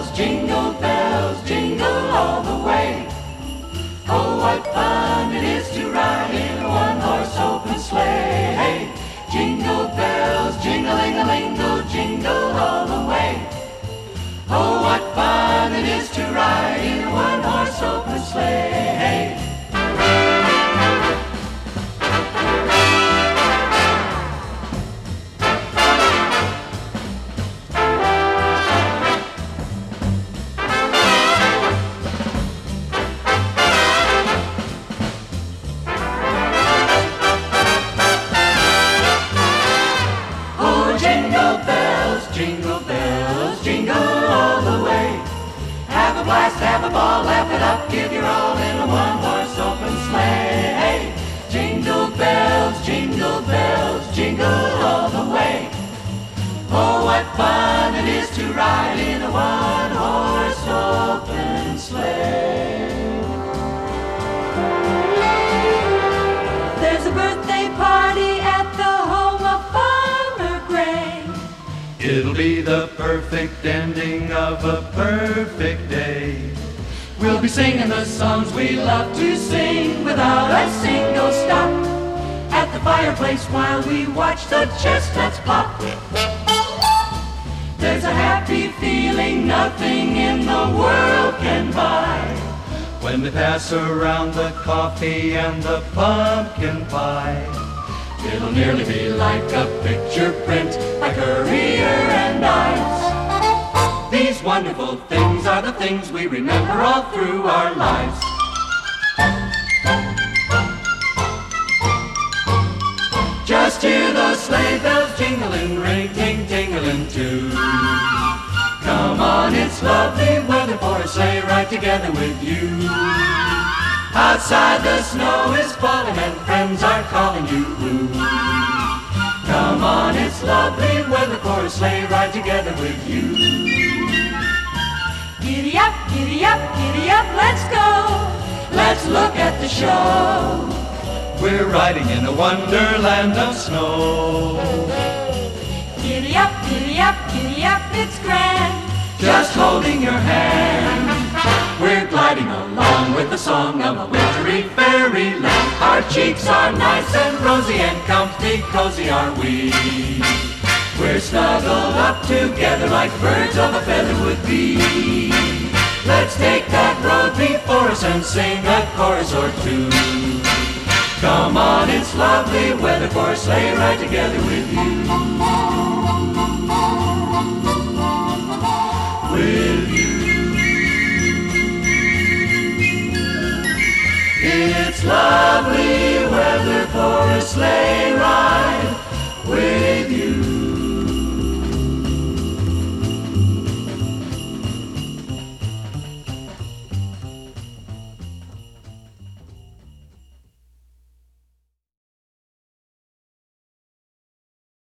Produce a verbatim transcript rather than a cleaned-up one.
bells, jingle bells, jingle all the way. Oh, what fun it is to ride in a one-horse open sleigh. Hey, jingle bells, jingling-a-lingle, jingle all the way. Oh, what fun it is to ride in a one-horse open sleigh. Hey. Jingle bells, jingle bells, jingle all the way. Have a blast, have a ball, laugh it up, give your all in a one-horse open sleigh. Hey, jingle bells, jingle bells, jingle all the way. Oh, what fun it is to ride in a one-horse open sleigh. There's a birthday party at the home of Farmer Gray. It'll be the perfect ending of a perfect day. We'll be singing the songs we love to sing without a single stop at the fireplace while we watch the chestnuts pop. There's a happy feeling nothing in the world can buy when they pass around the coffee and the pumpkin pie. It'll nearly be like a picture print by Currier and Ives. These wonderful things are the things we remember all through our lives. Just hear those sleigh bells jingling, ring, ting, tingling too. Come on, it's lovely weather for a sleigh ride together with you. Outside the snow is falling and friends are calling you. Come on, it's lovely weather for a sleigh ride together with you. Giddy up, giddy up, giddy up, let's go. Let's look at the show. We're riding in a wonderland of snow. Giddy up, giddy up, giddy up, it's grand. Just holding your hand. We're gliding along with the song of a wintry fairyland. Our cheeks are nice and rosy and comfy, cozy are we. We're snuggled up together like birds of a feather would be. Let's take that road before us and sing a chorus or two. Come on, it's lovely weather for a sleigh ride together with you. With you. It's lovely weather for a sleigh ride.